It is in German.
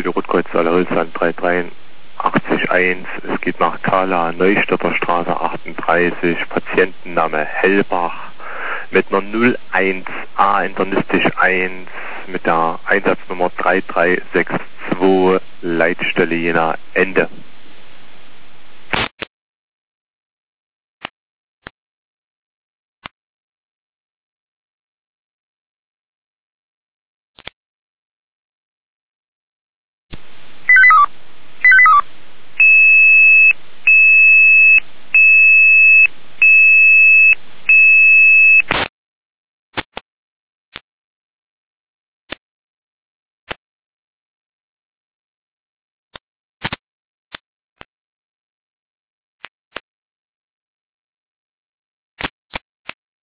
die Rotkreuzsaale Hülsland 3881. Es geht nach Kala, Neustädter Straße 38, Patientenname Hellbach mit einer 01A internistisch 1 mit der Einsatznummer 3362, Leitstelle Jena, Ende.